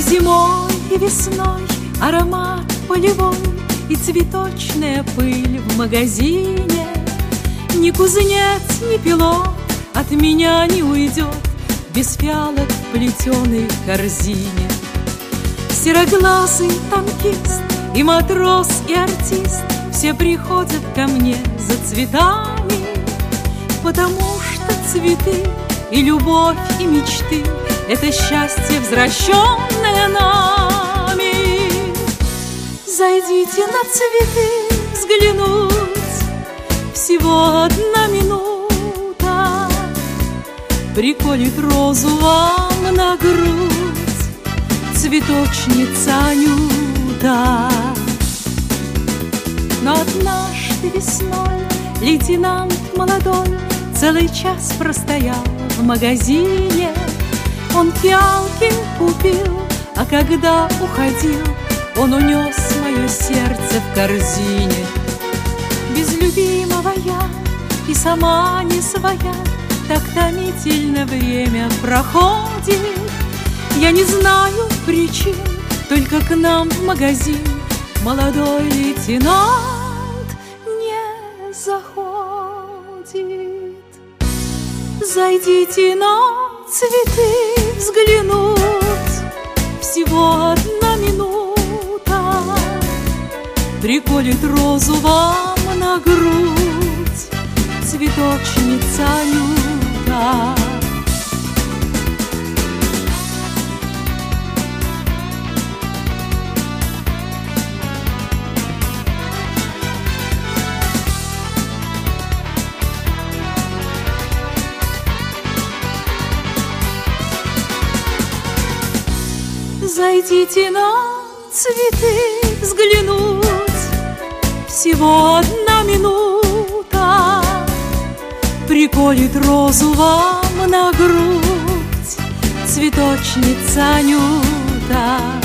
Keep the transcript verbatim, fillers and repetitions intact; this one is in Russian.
зимой, и весной аромат полевой и цветочная пыль в магазине. Ни кузнец, ни пилот от меня не уйдет без фиалок в плетеной корзине. Сероглазый танкист и матрос, и артист все приходят ко мне за цветами, потому что цветы и любовь, и мечты — это счастье, возвращенное нами. Зайдите на цветы взглянуть, всего одна минута приколет розу вам на грудь цветочница Анюта. Но однажды весной лейтенант молодой целый час простоял в магазине. Он фиалки купил, а когда уходил, он унес мое сердце в корзине. Без любимого я и сама не своя, так томительно время проходит. Я не знаю причин, только к нам в магазин молодой лейтенант не заходит. Зайдите на цветы взглянуть, всего одна минута приколет розу вам на грудь цветочница Анюта. Зайдите на цветы взглянуть, всего одна минута приколет розу вам на грудь цветочница Анюта.